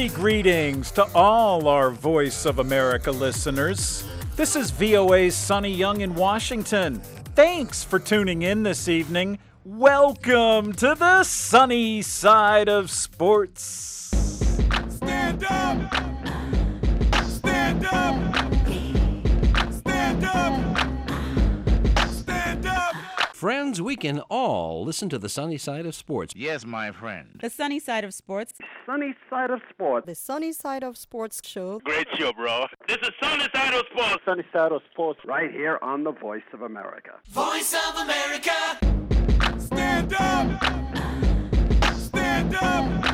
Hearty greetings to all our Voice of America listeners. This is VOA's Sonny Young in Washington. Thanks for tuning in this evening. Welcome to the sunny side of sports. Stand up! Stand up! Stand up! Stand up! Friends, we can all listen to the sunny side of sports. Yes, my friend. The sunny side of sports. Sunny Side of Sports. The Sunny Side of Sports show. Great show, bro. This is Sunny Side of Sports. Sunny Side of Sports right here on the Voice of America. Voice of America! Stand up! Stand up!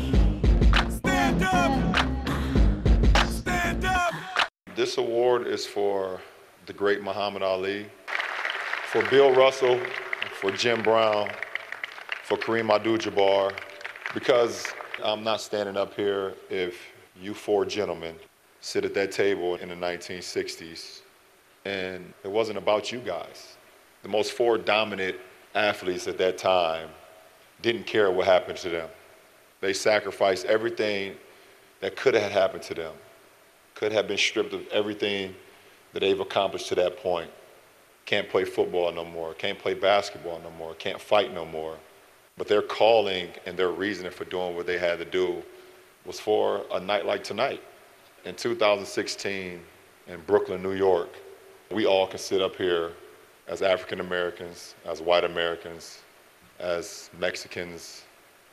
Stand up! Stand up! This award is for the great Muhammad Ali, for Bill Russell, for Jim Brown, for Kareem Abdul-Jabbar, because I'm not standing up here if you four gentlemen sit at that table in the 1960s and it wasn't about you guys. The most four dominant athletes at that time didn't care what happened to them. They sacrificed everything that could have happened to them, could have been stripped of everything that they've accomplished to that point. Can't play football no more, can't play basketball no more, can't fight no more. But their calling and their reasoning for doing what they had to do was for a night like tonight. In 2016 in Brooklyn, New York, we all can sit up here as African Americans, as white Americans, as Mexicans,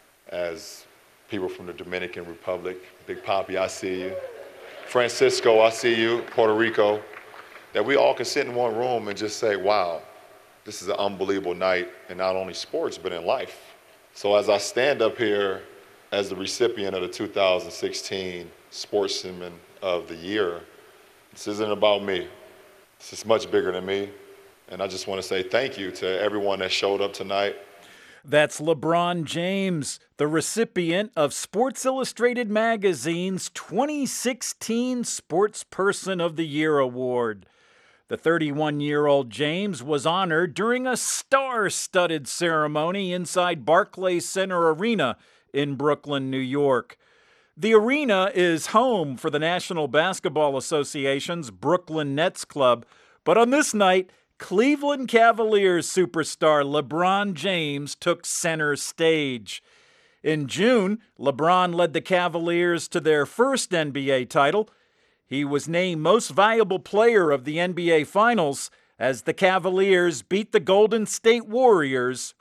as people from the Dominican Republic. Big Papi, I see you. Francisco, I see you. Puerto Rico. That we all can sit in one room and just say, wow, this is an unbelievable night in not only sports, but in life. So as I stand up here as the recipient of the 2016 Sportsman of the Year, this isn't about me. This is much bigger than me. And I just want to say thank you to everyone that showed up tonight. That's LeBron James, the recipient of Sports Illustrated Magazine's 2016 Sportsperson of the Year Award. The 31-year-old James was honored during a star-studded ceremony inside Barclays Center Arena in Brooklyn, New York. The arena is home for the National Basketball Association's Brooklyn Nets Club, but on this night, Cleveland Cavaliers superstar LeBron James took center stage. In June, LeBron led the Cavaliers to their first NBA title. He was named Most Valuable Player of the NBA Finals as the Cavaliers beat the Golden State Warriors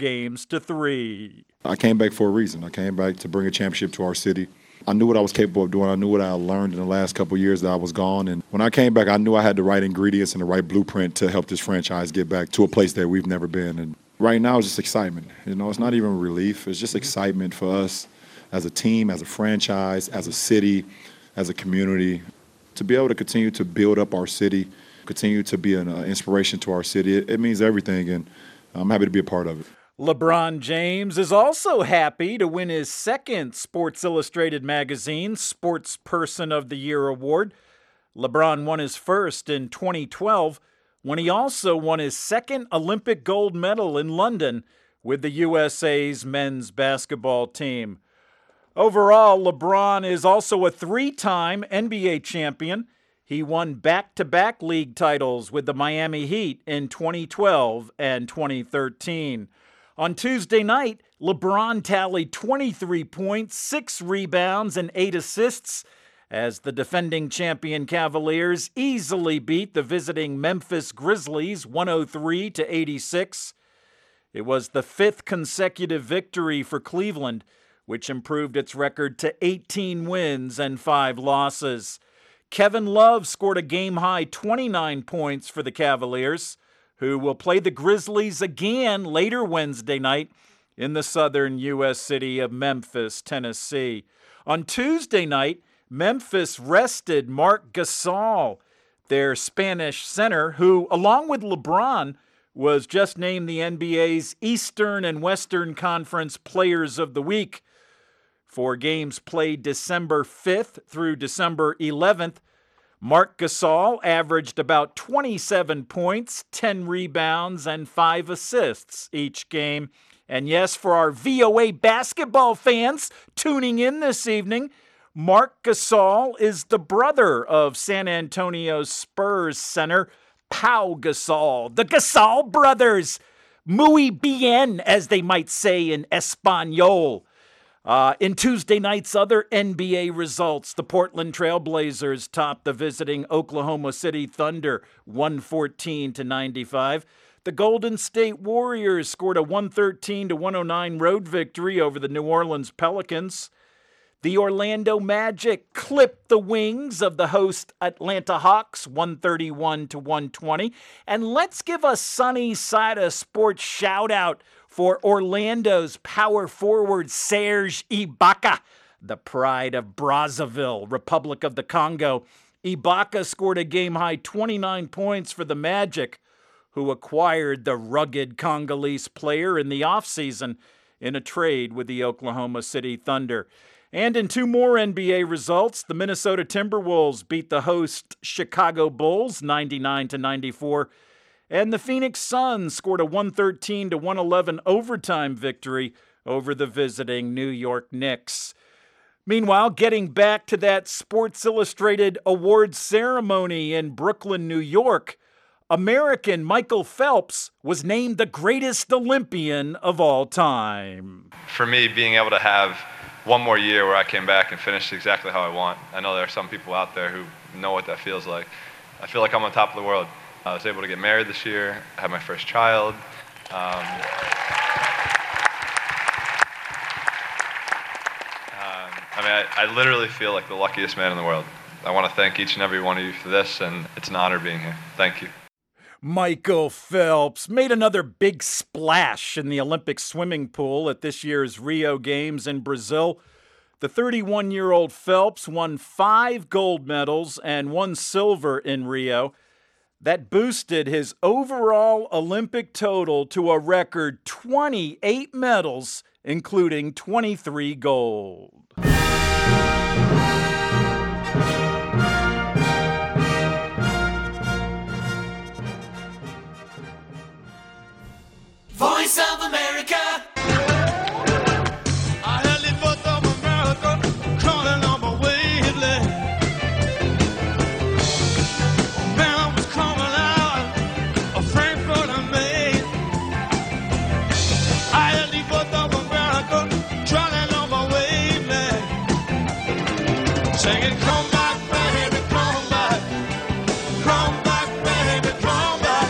4-3. I came back for a reason. I came back to bring a championship to our city. I knew what I was capable of doing. I knew what I learned in the last couple of years that I was gone. And when I came back, I knew I had the right ingredients and the right blueprint to help this franchise get back to a place that we've never been. And right now, it's just excitement. You know, it's not even relief. It's just excitement for us as a team, as a franchise, as a city, as a community, to be able to continue to build up our city, continue to be an inspiration to our city. It means everything, and I'm happy to be a part of it. LeBron James is also happy to win his second Sports Illustrated Magazine Sportsperson of the Year award. LeBron won his first in 2012 when he also won his second Olympic gold medal in London with the USA's men's basketball team. Overall, LeBron is also a three-time NBA champion. He won back-to-back league titles with the Miami Heat in 2012 and 2013. On Tuesday night, LeBron tallied 23 points, 6 rebounds, and 8 assists as the defending champion Cavaliers easily beat the visiting Memphis Grizzlies 103-86. It was the 5th consecutive victory for Cleveland, which improved its record to 18 wins and 5 losses. Kevin Love scored a game-high 29 points for the Cavaliers, who will play the Grizzlies again later Wednesday night in the southern U.S. city of Memphis, Tennessee. On Tuesday night, Memphis rested Marc Gasol, their Spanish center, who, along with LeBron, was just named the NBA's Eastern and Western Conference Players of the Week. For games played December 5th through December 11th, Marc Gasol averaged about 27 points, 10 rebounds, and 5 assists each game. And yes, for our VOA basketball fans tuning in this evening, Marc Gasol is the brother of San Antonio Spurs center Pau Gasol. The Gasol brothers. Muy bien, as they might say in Espanol. In Tuesday night's other NBA results, the Portland Trail Blazers topped the visiting Oklahoma City Thunder 114-95. The Golden State Warriors scored a 113-109 road victory over the New Orleans Pelicans. The Orlando Magic clipped the wings of the host Atlanta Hawks 131-120. And let's give a sunny side of sports shout out for Orlando's power forward Serge Ibaka, the pride of Brazzaville, Republic of the Congo. Ibaka scored a game-high 29 points for the Magic, who acquired the rugged Congolese player in the offseason in a trade with the Oklahoma City Thunder. And in two more NBA results, the Minnesota Timberwolves beat the host Chicago Bulls 99-94, and the Phoenix Suns scored a 113-111 overtime victory over the visiting New York Knicks. Meanwhile, getting back to that Sports Illustrated awards ceremony in Brooklyn, New York, American Michael Phelps was named the greatest Olympian of all time. For me, being able to have one more year where I came back and finished exactly how I want. I know there are some people out there who know what that feels like. I feel like I'm on top of the world. I was able to get married this year, have my first child. I literally feel like the luckiest man in the world. I want to thank each and every one of you for this, and it's an honor being here. Thank you. Michael Phelps made another big splash in the Olympic swimming pool at this year's Rio Games in Brazil. The 31-year-old Phelps won 5 gold medals and 1 silver in Rio. That boosted his overall Olympic total to a record 28 medals, including 23 gold. Voice of America. I had the voice of America calling on my wavelength. Man, I was coming out of Frankfurt and Maine. I had the voice of America calling on my wavelength. Singing, come back, baby, come back. Come back, baby, come back.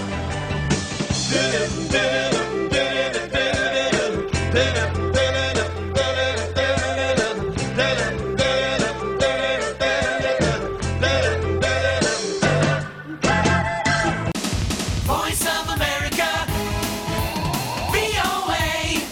Voice of America. VOA.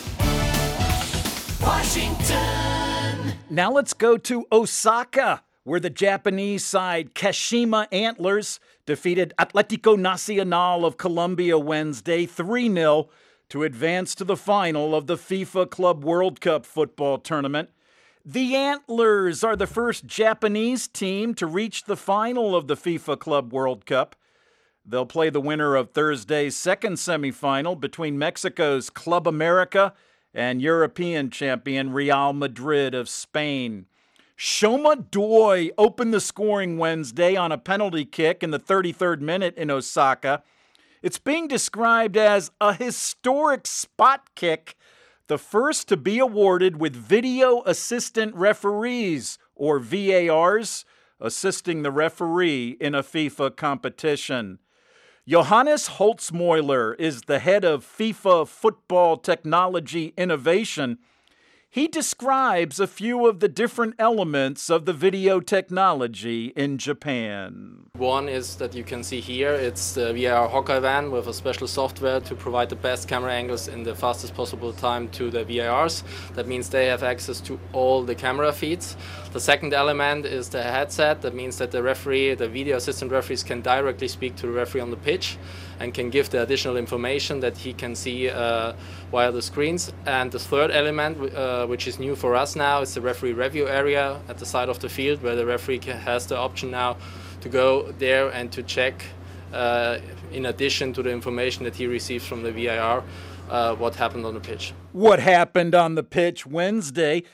Washington. Now let's go to Osaka, where the Japanese side Kashima Antlers defeated Atlético Nacional of Colombia Wednesday 3-0 to advance to the final of the FIFA Club World Cup football tournament. The Antlers are the first Japanese team to reach the final of the FIFA Club World Cup. They'll play the winner of Thursday's second semifinal between Mexico's Club America and European champion Real Madrid of Spain. Shoma Doi opened the scoring Wednesday on a penalty kick in the 33rd minute in Osaka. It's being described as a historic spot kick, the first to be awarded with video assistant referees, or VARs, assisting the referee in a FIFA competition. Johannes Holzmeuler is the head of FIFA Football Technology Innovation. He describes a few of the different elements of the video technology in Japan. One is that you can see here, it's the VAR Hawkeye van with a special software to provide the best camera angles in the fastest possible time to the VARs. That means they have access to all the camera feeds. The second element is the headset. That means that the referee, the video assistant referees can directly speak to the referee on the pitch and can give the additional information that he can see via the screens. And the third element, which is new for us now, is the referee review area at the side of the field, where the referee has the option now to go there and to check, in addition to the information that he receives from the VAR, what happened on the pitch. What happened on the pitch Wednesday?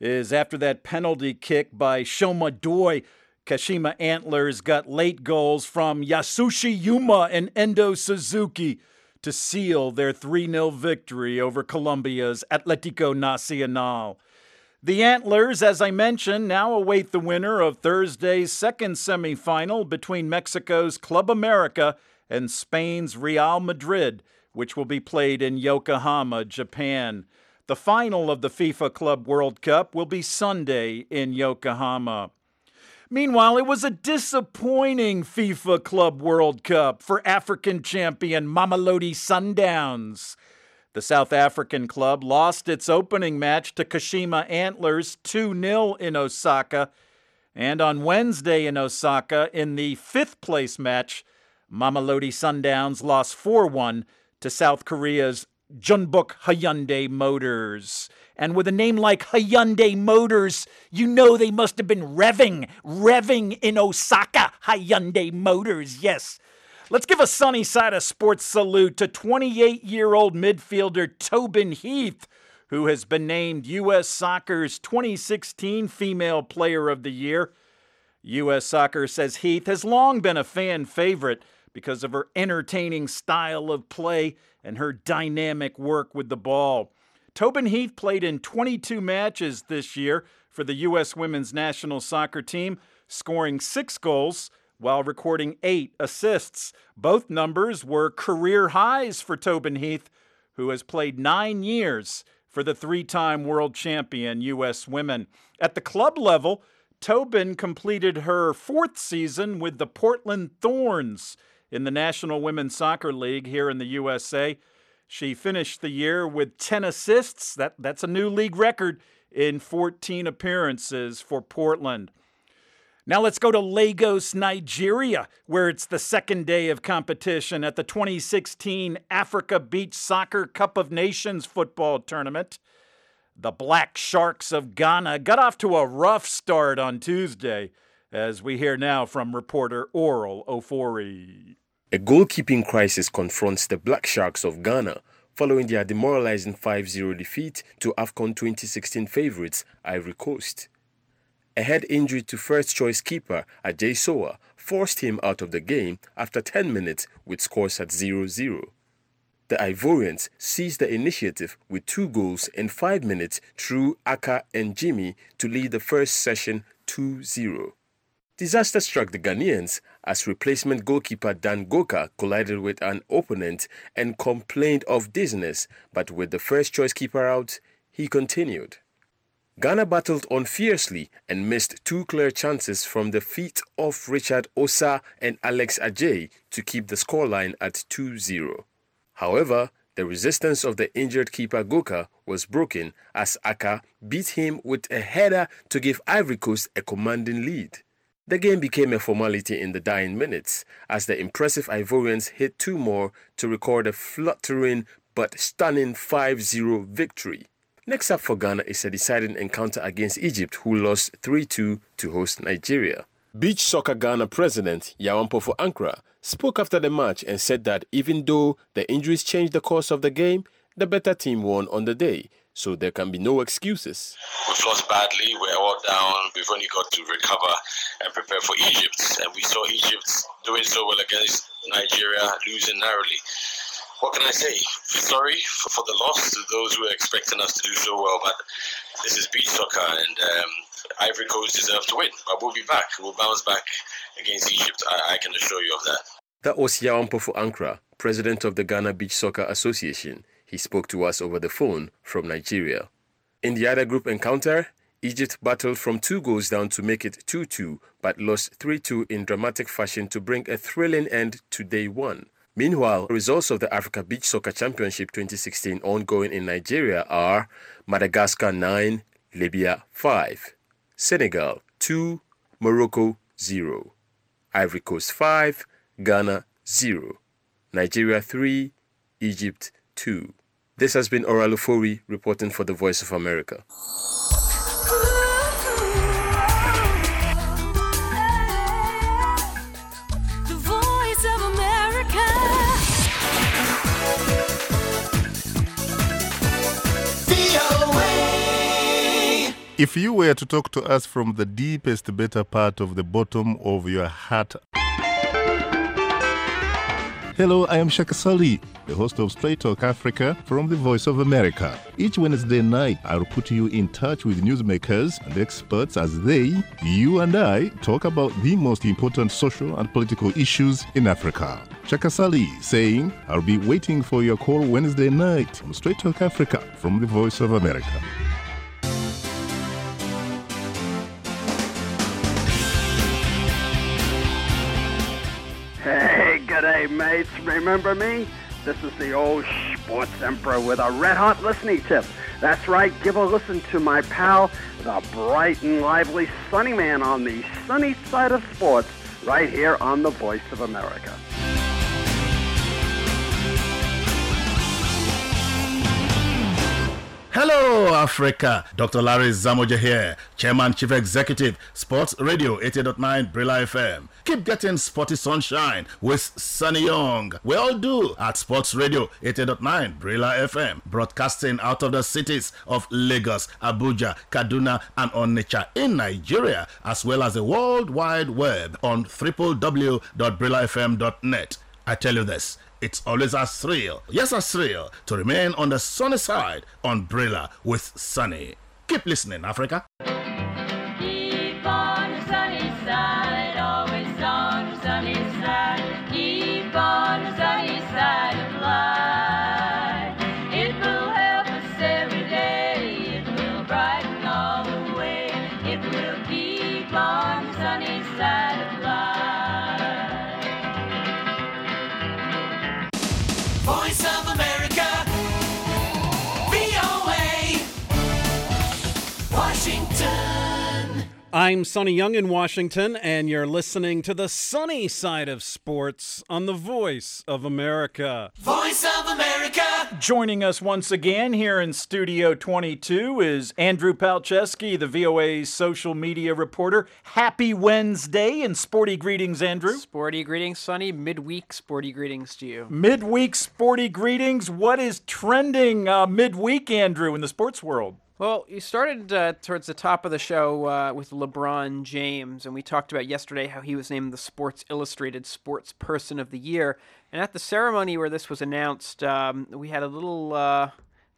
is after that penalty kick by Shoma Doi. Kashima Antlers got late goals from Yasushi Yuma and Endo Suzuki to seal their 3-0 victory over Colombia's Atlético Nacional. The Antlers, as I mentioned, now await the winner of Thursday's second semifinal between Mexico's Club America and Spain's Real Madrid, which will be played in Yokohama, Japan. The final of the FIFA Club World Cup will be Sunday in Yokohama. Meanwhile, it was a disappointing FIFA Club World Cup for African champion Mamelodi Sundowns. The South African club lost its opening match to Kashima Antlers 2-0 in Osaka. And on Wednesday in Osaka, in the fifth-place match, Mamelodi Sundowns lost 4-1 to South Korea's Jeonbuk Hyundai Motors. And with a name like Hyundai Motors, you know they must have been revving in Osaka. Hyundai Motors, yes. Let's give a sunny side of sports salute to 28-year-old midfielder Tobin Heath, who has been named U.S. Soccer's 2016 Female Player of the Year. U.S. Soccer says Heath has long been a fan favorite because of her entertaining style of play and her dynamic work with the ball. Tobin Heath played in 22 matches this year for the U.S. women's national soccer team, scoring 6 goals while recording 8 assists. Both numbers were career highs for Tobin Heath, who has played 9 years for the 3-time world champion U.S. women. At the club level, Tobin completed her 4th season with the Portland Thorns in the National Women's Soccer League here in the USA. She finished the year with 10 assists. That's a new league record in 14 appearances for Portland. Now let's go to Lagos, Nigeria, where it's the second day of competition at the 2016 Africa Beach Soccer Cup of Nations football tournament. The Black Sharks of Ghana got off to a rough start on Tuesday, as we hear now from reporter Oral Ofori. A goalkeeping crisis confronts the Black Sharks of Ghana following their demoralizing 5-0 defeat to AFCON 2016 favourites Ivory Coast. A head injury to first-choice keeper Ajay Soa forced him out of the game after 10 minutes with scores at 0-0. The Ivorians seized the initiative with 2 goals in 5 minutes through Aka and Jimmy to lead the first session 2-0. Disaster struck the Ghanaians as replacement goalkeeper Dan Goka collided with an opponent and complained of dizziness, but with the first-choice keeper out, he continued. Ghana battled on fiercely and missed 2 clear chances from the feet of Richard Osa and Alex Ajay to keep the scoreline at 2-0. However, the resistance of the injured keeper Goka was broken as Aka beat him with a header to give Ivory Coast a commanding lead. The game became a formality in the dying minutes as the impressive Ivorians hit 2 more to record a fluttering but stunning 5-0 victory. Next up for Ghana is a deciding encounter against Egypt, who lost 3-2 to host Nigeria. Beach Soccer Ghana president Yawan Pofu-Ankra spoke after the match and said that even though the injuries changed the course of the game, the better team won on the day, so there can be no excuses. We've lost badly, we're all down, we've only got to recover and prepare for Egypt. And we saw Egypt doing so well against Nigeria, losing narrowly. What can I say? Sorry for the loss to those who are expecting us to do so well, but this is beach soccer and Ivory Coast deserve to win. But we'll be back. We'll bounce back against Egypt. I can assure you of that. That was Yawan Pofu-Ankra, president of the Ghana Beach Soccer Association. He spoke to us over the phone from Nigeria. In the other group encounter, Egypt battled from 2 goals down to make it 2-2, but lost 3-2 in dramatic fashion to bring a thrilling end to day 1. Meanwhile, results of the Africa Beach Soccer Championship 2016 ongoing in Nigeria are Madagascar 9, Libya 5, Senegal 2, Morocco 0, Ivory Coast 5, Ghana 0, Nigeria 3, Egypt 2. This has been Oral Ofori reporting for the Voice of America. If you were to talk to us from the deepest, better part of the bottom of your heart. Hello, I am Shaka Sali, the host of Straight Talk Africa from the Voice of America. Each Wednesday night, I'll put you in touch with newsmakers and experts as they, you and I, talk about the most important social and political issues in Africa. Shaka Sali saying, I'll be waiting for your call Wednesday night on Straight Talk Africa from the Voice of America. Hey, g'day, mates. Remember me? This is the old sports emperor with a red-hot listening tip. That's right, give a listen to my pal, the bright and lively Sunny Man on the sunny side of sports, right here on the Voice of America. Hello, Africa. Dr. Larry Zamoja here, Chairman, Chief Executive, Sports Radio 80.9 Brilla FM. Keep getting sporty sunshine with Sunny Young. We all do at Sports Radio 80.9 Brilla FM, broadcasting out of the cities of Lagos, Abuja, Kaduna, and Onitsha in Nigeria, as well as the World Wide Web on www.brillafm.net. I tell you this, it's always a thrill, yes a thrill, to remain on the sunny side on Brilla with Sunny. Keep listening, Africa. Keep on the sunny side, always on the sunny side. Keep on the sunny side of life. It will help us every day. It will brighten all the way. It will keep on the sunny side of life. Voice of America, VOA, Washington. I'm Sonny Young in Washington, and you're listening to the sunny side of sports on the Voice of America. Voice of America. Joining us once again here in Studio 22 is Andrew Palczewski, the VOA's social media reporter. Happy Wednesday and sporty greetings, Andrew. Sporty greetings, Sonny. Midweek sporty greetings to you. Midweek sporty greetings. What is trending midweek, Andrew, in the sports world? Well, you started towards the top of the show with LeBron James, and we talked about yesterday how he was named the Sports Illustrated Sports Person of the Year. And at the ceremony where this was announced, we had a little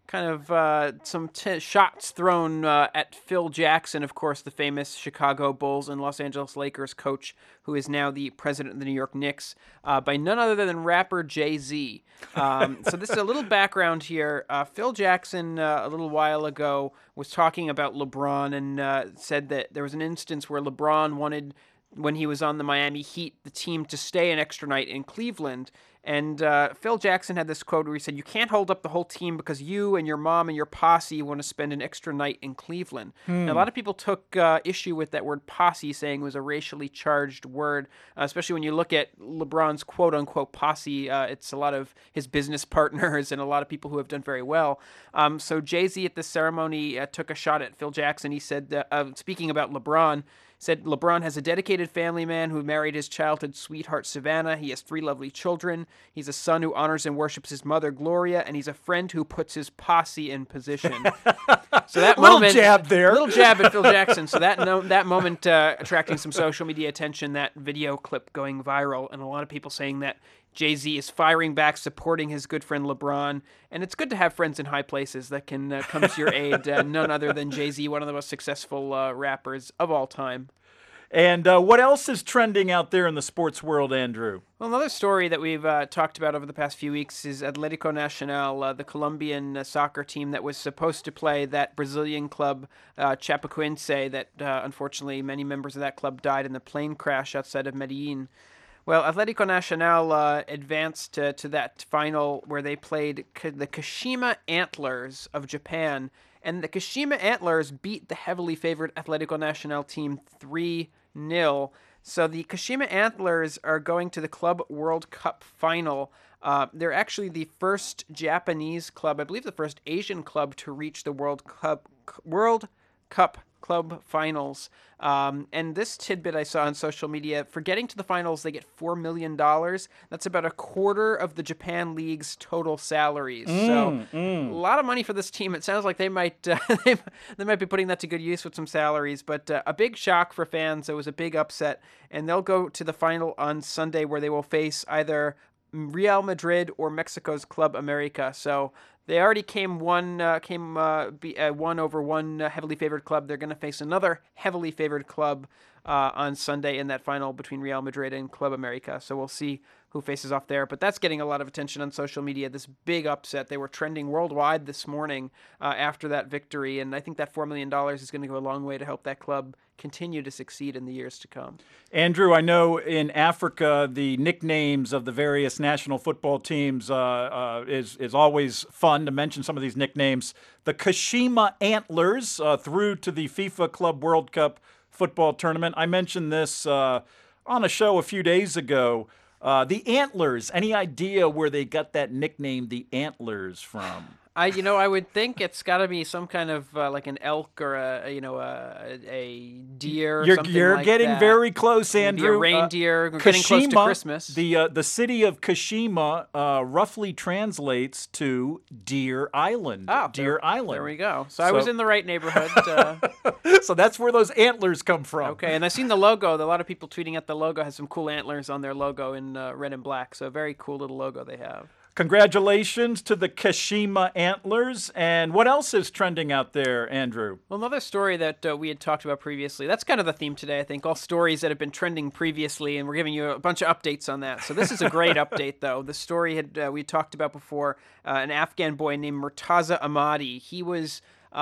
some shots thrown at Phil Jackson, of course, the famous Chicago Bulls and Los Angeles Lakers coach, who is now the president of the New York Knicks, by none other than rapper Jay-Z. So this is a little background here. Phil Jackson, a little while ago, was talking about LeBron and said that there was an instance where LeBron wanted, when he was on the Miami Heat, the team to stay an extra night in Cleveland. And Phil Jackson had this quote where he said, "You can't hold up the whole team because you and your mom and your posse want to spend an extra night in Cleveland." Now, a lot of people took issue with that word posse, saying it was a racially charged word, especially when you look at LeBron's quote-unquote posse. It's a lot of his business partners and a lot of people who have done very well. So Jay-Z at the ceremony took a shot at Phil Jackson. He said, speaking about LeBron, said LeBron has a dedicated family man who married his childhood sweetheart, Savannah. He has 3 lovely children. He's a son who honors and worships his mother, Gloria, and he's a friend who puts his posse in position. So that little moment, jab there. Little jab at Phil Jackson. So that moment attracting some social media attention, that video clip going viral, and a lot of people saying that Jay-Z is firing back, supporting his good friend LeBron. And it's good to have friends in high places that can come to your aid. None other than Jay-Z, one of the most successful rappers of all time. And what else is trending out there in the sports world, Andrew? Well, another story that we've talked about over the past few weeks is Atlético Nacional, the Colombian soccer team that was supposed to play that Brazilian club, Chapecoense, that unfortunately many members of that club died in the plane crash outside of Medellin. Well, Atlético Nacional advanced to that final where they played the Kashima Antlers of Japan, and the Kashima Antlers beat the heavily favored Atlético Nacional team 3-0. So the Kashima Antlers are going to the Club World Cup final. They're actually the first Japanese club, I believe the first Asian club, to reach the World Cup club finals. And this tidbit I saw on social media, for getting to the finals, they get $4 million. That's about a quarter of the Japan League's total salaries. So a lot of money for this team. It sounds like they might they might be putting that to good use with some salaries. But a big shock for fans. It was a big upset. And they'll go to the final on Sunday, where they will face either Real Madrid or Mexico's Club America. So they already came one over one heavily favored club. They're going to face another heavily favored club on Sunday in that final between Real Madrid and Club America. So we'll see who faces off there. But that's getting a lot of attention on social media, this big upset. They were trending worldwide this morning after that victory. And I think that $4 million is going to go a long way to help that club continue to succeed in the years to come. Andrew, I know in Africa, the nicknames of the various national football teams is always fun to mention some of these nicknames. The Kashima Antlers through to the FIFA Club World Cup football tournament. I mentioned this on a show a few days ago. The Antlers, any idea where they got that nickname, the Antlers, from? I would think it's got to be some kind of like an elk or a deer. Or something You're like getting that. very close, Andrew. Maybe a reindeer. We're getting close to Christmas. The city of Kashima roughly translates to Deer Island. Deer Island. There we go. So I was in the right neighborhood. So that's where those antlers come from. Okay, and I've seen the logo. A lot of people tweeting at the logo has some cool antlers on their logo in red and black. So a very cool little logo they have. Congratulations to the Kashima Antlers. And what else is trending out there, Andrew? Well, another story that we had talked about previously. That's kind of the theme today, I think. All stories that have been trending previously, and we're giving you a bunch of updates on that. So this is a great update, though. The story we talked about before, an Afghan boy named Murtaza Ahmadi. He was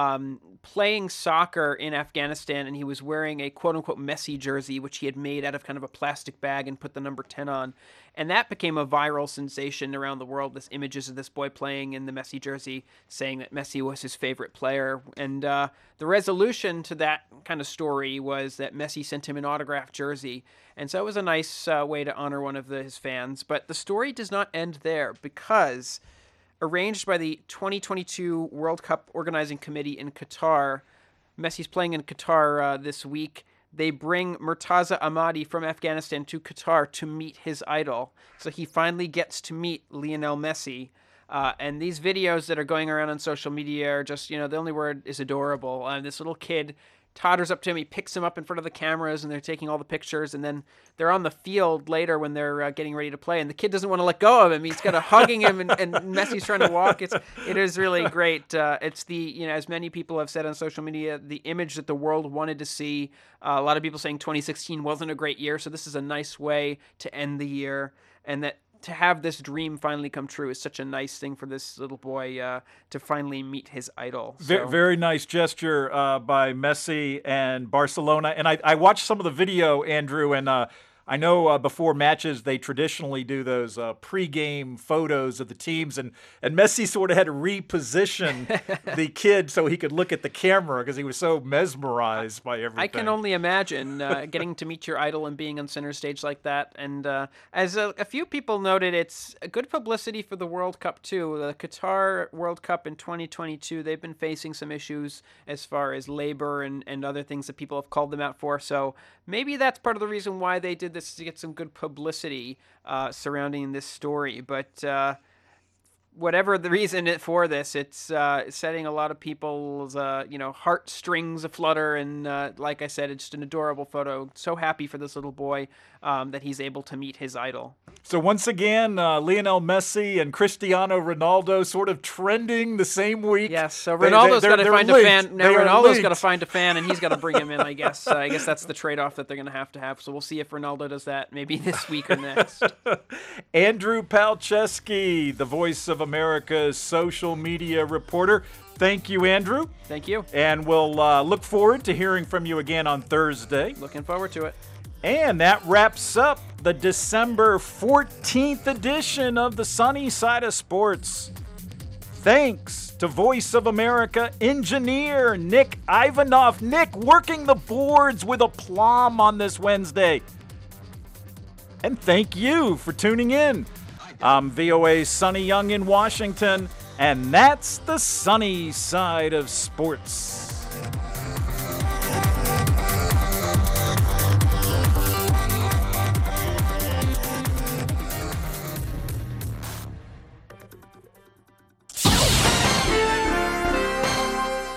playing soccer in Afghanistan, and he was wearing a quote-unquote Messi jersey, which he had made out of kind of a plastic bag and put the number 10 on. And that became a viral sensation around the world, this images of this boy playing in the Messi jersey, saying that Messi was his favorite player. And the resolution to that kind of story was that Messi sent him an autographed jersey. And so it was a nice way to honor one of his fans. But the story does not end there, because arranged by the 2022 World Cup Organizing Committee in Qatar, Messi's playing in Qatar this week. They bring Murtaza Ahmadi from Afghanistan to Qatar to meet his idol. So he finally gets to meet Lionel Messi. And these videos that are going around on social media are just, the only word is adorable. This little kid totters up to him, he picks him up in front of the cameras, and they're taking all the pictures, and then they're on the field later when they're getting ready to play, and the kid doesn't want to let go of him. He's kind of hugging him, and Messi's trying to walk. It is really great. It's the, as many people have said on social media, the image that the world wanted to see. A lot of people saying 2016 wasn't a great year, so this is a nice way to end the year, and that to have this dream finally come true is such a nice thing for this little boy to finally meet his idol. So. Very nice gesture by Messi and Barcelona. And I watched some of the video, Andrew, and I know before matches they traditionally do those pre-game photos of the teams, and Messi sort of had to reposition the kid so he could look at the camera because he was so mesmerized by everything. I can only imagine getting to meet your idol and being on center stage like that. And as a few people noted, it's a good publicity for the World Cup too. The Qatar World Cup in 2022, they've been facing some issues as far as labor and other things that people have called them out for. So maybe that's part of the reason why they did this, to get some good publicity surrounding this story. But whatever the reason for this, it's setting a lot of people's heartstrings aflutter. And like I said, it's just an adorable photo. So happy for this little boy that he's able to meet his idol. So once again, Lionel Messi and Cristiano Ronaldo sort of trending the same week. Yes, so Ronaldo's got to find a fan. Now Ronaldo's got to find a fan, and he's got to bring him in, I guess. I guess that's the trade-off that they're going to have. So we'll see if Ronaldo does that maybe this week or next. Andrew Palczewski, the Voice of America's social media reporter. Thank you, Andrew. Thank you. And we'll look forward to hearing from you again on Thursday. Looking forward to it. And that wraps up the December 14th edition of the Sunny Side of Sports. Thanks to Voice of America engineer Nick Ivanov. Nick working the boards with aplomb on this Wednesday. And thank you for tuning in. I'm VOA's Sonny Young in Washington, and that's the Sunny Side of Sports.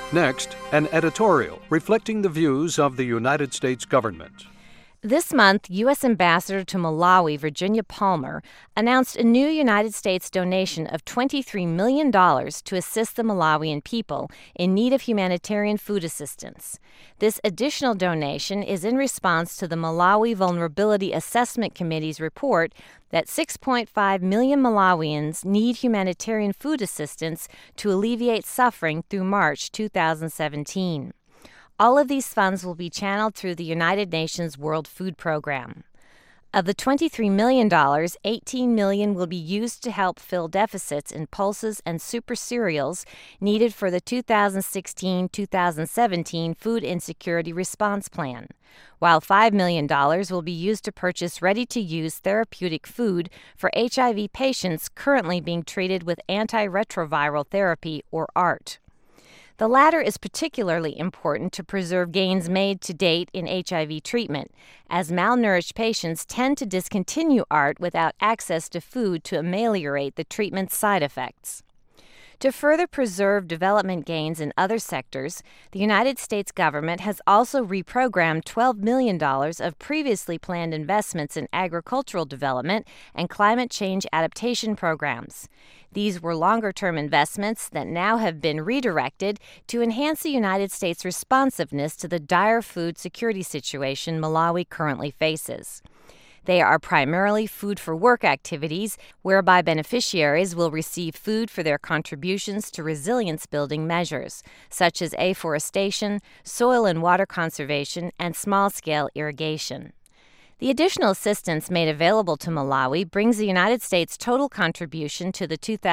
Next, an editorial reflecting the views of the United States government. This month, U.S. Ambassador to Malawi, Virginia Palmer, announced a new United States donation of $23 million to assist the Malawian people in need of humanitarian food assistance. This additional donation is in response to the Malawi Vulnerability Assessment Committee's report that 6.5 million Malawians need humanitarian food assistance to alleviate suffering through March 2017. All of these funds will be channeled through the United Nations World Food Program. Of the $23 million, $18 million will be used to help fill deficits in pulses and super cereals needed for the 2016-2017 Food Insecurity Response Plan, while $5 million will be used to purchase ready-to-use therapeutic food for HIV patients currently being treated with antiretroviral therapy, or ART. The latter is particularly important to preserve gains made to date in HIV treatment, as malnourished patients tend to discontinue ART without access to food to ameliorate the treatment's side effects. To further preserve development gains in other sectors, the United States government has also reprogrammed $12 million of previously planned investments in agricultural development and climate change adaptation programs. These were longer-term investments that now have been redirected to enhance the United States' responsiveness to the dire food security situation Malawi currently faces. They are primarily food-for-work activities, whereby beneficiaries will receive food for their contributions to resilience-building measures, such as afforestation, soil and water conservation, and small-scale irrigation. The additional assistance made available to Malawi brings the United States' total contribution to the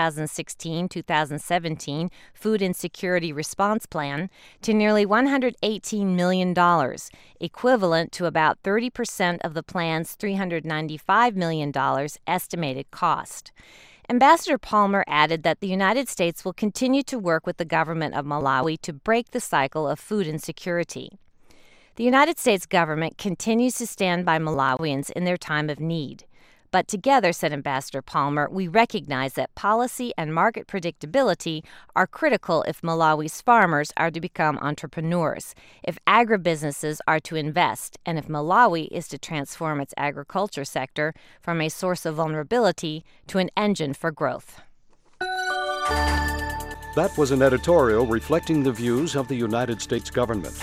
2016-2017 Food Insecurity Response Plan to nearly $118 million, equivalent to about 30% of the plan's $395 million estimated cost. Ambassador Palmer added that the United States will continue to work with the government of Malawi to break the cycle of food insecurity. The United States government continues to stand by Malawians in their time of need. But together, said Ambassador Palmer, we recognize that policy and market predictability are critical if Malawi's farmers are to become entrepreneurs, if agribusinesses are to invest, and if Malawi is to transform its agriculture sector from a source of vulnerability to an engine for growth. That was an editorial reflecting the views of the United States government.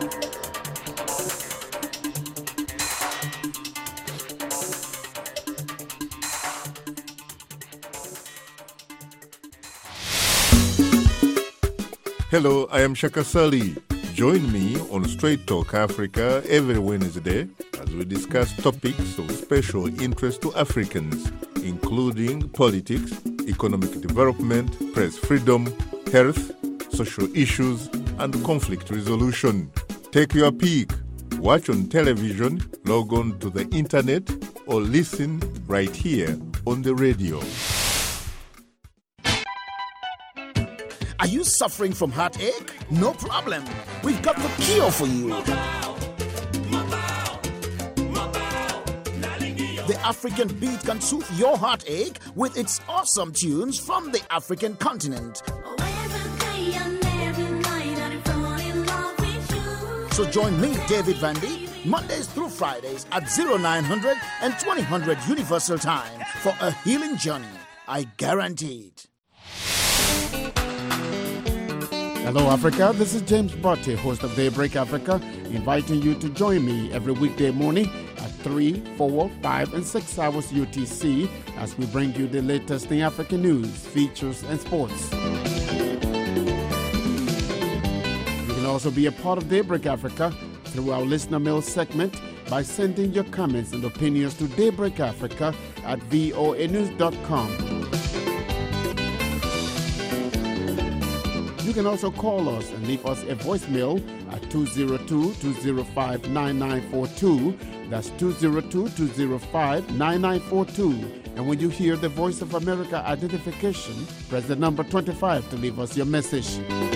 Hello, I am Shaka Sali. Join me on Straight Talk Africa every Wednesday as we discuss topics of special interest to Africans, including politics, economic development, press freedom, health, social issues, and conflict resolution. Take your pick. Watch on television, log on to the internet, or listen right here on the radio. Are you suffering from heartache? No problem. We've got the cure for you. The African Beat can soothe your heartache with its awesome tunes from the African continent. So join me, David Vandy, Mondays through Fridays at 0900 and 2000 Universal Time for a healing journey. I guarantee it. Hello, Africa. This is James Botte, host of Daybreak Africa, inviting you to join me every weekday morning at 3, 4, 5, and 6 hours UTC as we bring you the latest in African news, features, and sports. You can also be a part of Daybreak Africa through our listener mail segment by sending your comments and opinions to daybreakafrica@voanews.com. You can also call us and leave us a voicemail at 202-205-9942. That's 202-205-9942. And when you hear the Voice of America identification, press the number 25 to leave us your message.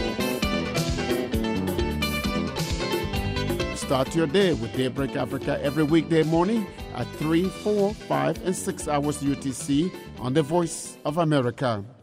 Start your day with Daybreak Africa every weekday morning at 3, 4, 5, and 6 hours UTC on the Voice of America.